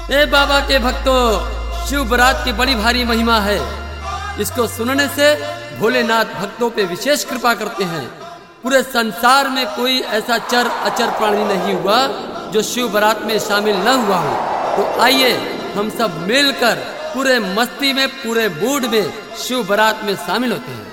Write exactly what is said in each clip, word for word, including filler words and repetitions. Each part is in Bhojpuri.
ए बाबा के भक्तों, शिव बारात की बड़ी भारी महिमा है। इसको सुनने से भोलेनाथ भक्तों पे विशेष कृपा करते हैं। पूरे संसार में कोई ऐसा चर अचर प्राणी नहीं हुआ जो शिव बारात में शामिल न हुआ हो। तो आइए हम सब मिलकर पूरे मस्ती में, पूरे मूड में शिव बारात में शामिल होते हैं।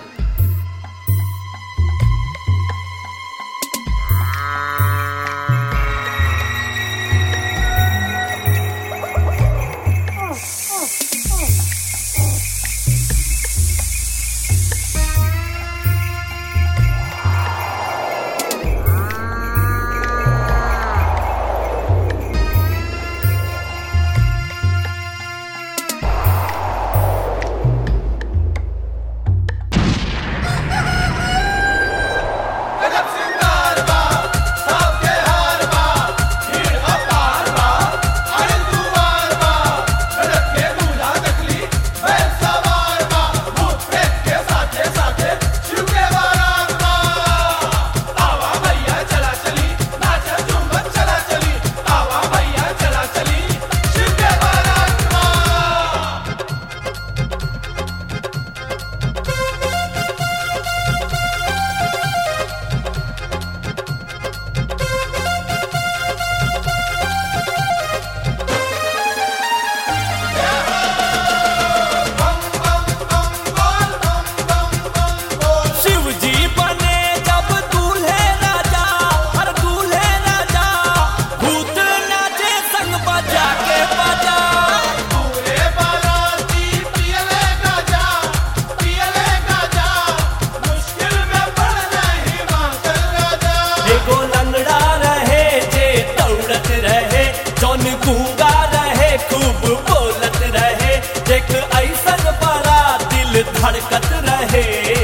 गूंगा रहे, खूब बोलत रहे, देख ऐसन बड़ा दिल धड़कत रहे।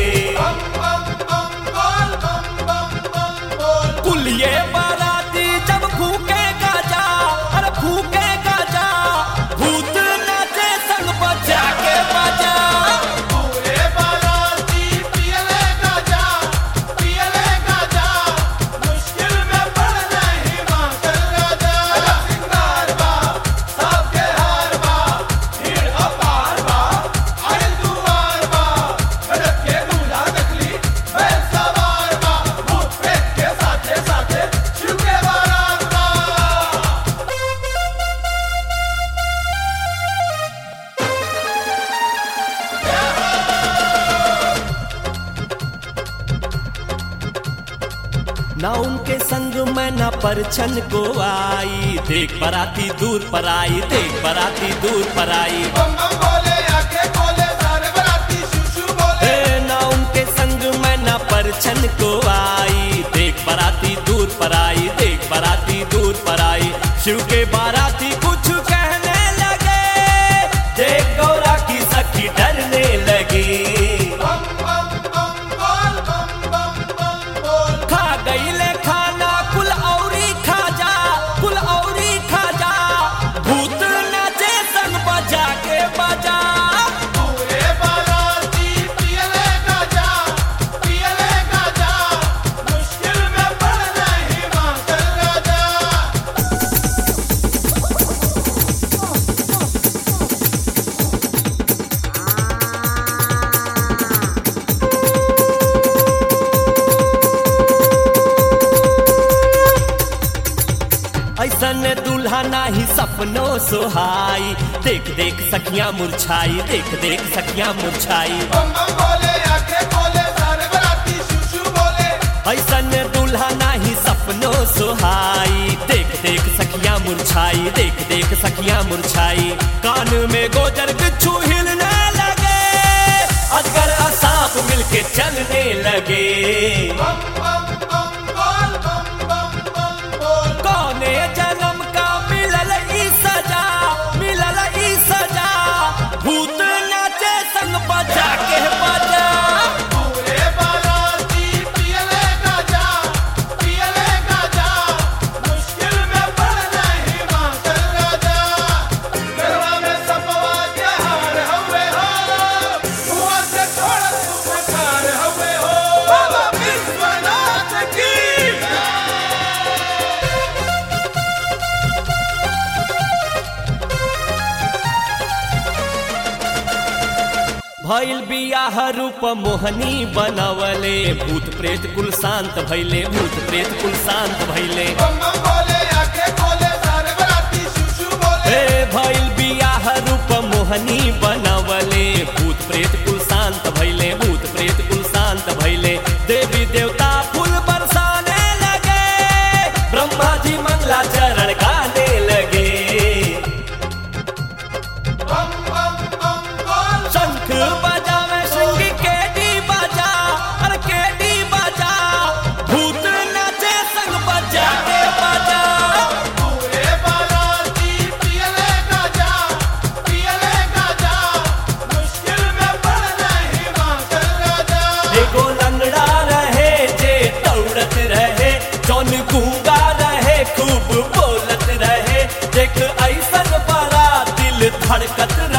कुलिये बाराती जब फूके गाजा, अरे फूके गाजा, भूत नाचे संग बजा के बजा। पूरे बाराती पियले गाजा, पियले गाजा, मुश्किल में पड़ नहीं मांगल राजा। सिंगार बा, सबके हार बा, भीड़ अपार बा, आइल दुआर बा, गजब के दूल्हा नकली, बैल सवार बा, भूत प्रेत के साथे साथे शिव के बारात बा। ना उनके संग मैं ना परछन को आई, देख बराती दूर पर आई, देख बराती दूर पर आई। बम बम बोले, आंखें खोले, सारे बाराती शू शू बोले। ए, ना उनके संग मैं ना परछन को आई, देख बराती दूर पर आई, देख बराती दूर पर आई। शिव के बाराती कुछ कहने लगे, देख गौरा की सखी डरने लगी। बम बम बम बोल, बम बम बम बोल। खा गई ले खाना कुल औरी खा जा, कुल औरी खा जा, भूत नाचे संग बजा के बजा। पूरे बाराती पियले गाजा, पियले गाजा, मुश्किल में पड़ नहीं मांगल राजा। ऐसन दूल्हा नाही सपनों सुहाई, देख देख सखियां मुरझाई, देख देख सखियां मुरझाई। बम बम बोले, आंखें खोले, सारे बाराती शू शू बोले। ऐसन दूल्हा नाही सपनों सुहाई, देख देख सखियां मुरझाई, देख देख सखियां मुरझाई। कान में गोजर बिच्छू हिलने लगे, अजगर और सांप मिलके चलने लगे। बम बम बम बोल, बम बम बम बोल। कौने जन्म का मिलल ई सजा, मिलल ई सजा, भूत नाचे संग बजा के बजा। पूरे बाराती पियले गाजा, पियले गाजा, मुश्किल में पड़ नहीं मांगल राजा। गरबा में सपवा के हार हवे हो, हुआ से छोड़ तू बेकार हवे हो। बाबा विश्वनाथ भइल बियाह रूप मोहनी बनवले भूत प्रेत कुल शांत भइले भूत प्रेत कुल शांत भइले बम बम बोले आंखें खोले सारे बराती शू शू बोले हे भइल बियाह रूप मोहनी बनवले भूत प्रेत कुल शांत भइले भूत प्रेत कुल शांत भइले देवी देवता फूल बरसाने लगे ब्रह्मा जी मंगला चरण गाने लगे बम बम बम बोल शंख बजावे सिंह केडी बजा अरे केडी बजा भूत नाचे संग बजा के बजा पूरे बाराती पियले गाजा पियले गाजा मुश्किल में पड़ नहीं मांगल राजा एगो लंगड़ा रहे जे दौड़त रहे जौन गूंगा रहे खूब बोलत रहे देख ऐसन बड़ा दिल धड़कत